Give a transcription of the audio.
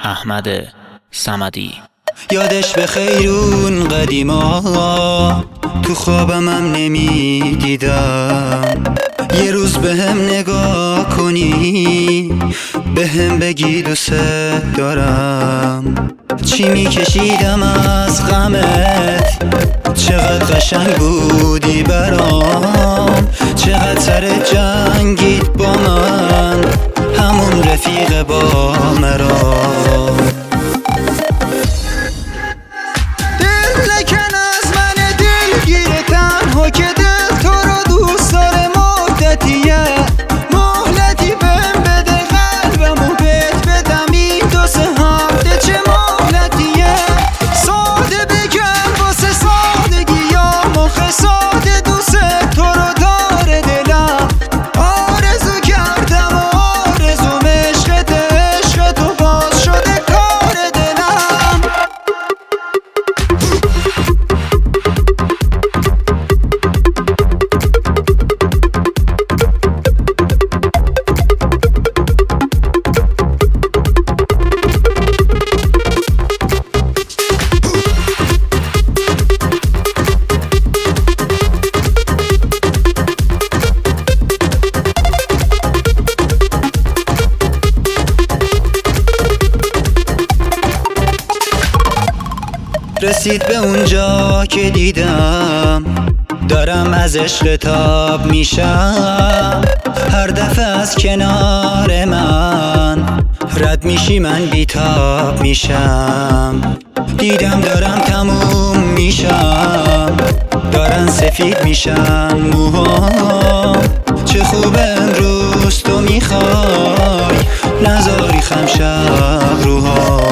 احمد صمدی. یادش به خیرون قدیما تو خوابم هم نمیدیدم. یه روز به هم نگاه کنی به هم بگی دوست دارم. چی میکشیدم از غمت، چقدر قشنگ بودی برام. چقدر سر جنگید با من، همون رفیق با مرا. رسید به اونجا که دیدم دارم از عشق تاب میشم. هر دفعه از کنار من رد میشی من بیتاب میشم. دیدم دارم تموم میشم، دارن سفید میشن موهام. چه خوب امروز تو میخوای نذاری خم شب روها.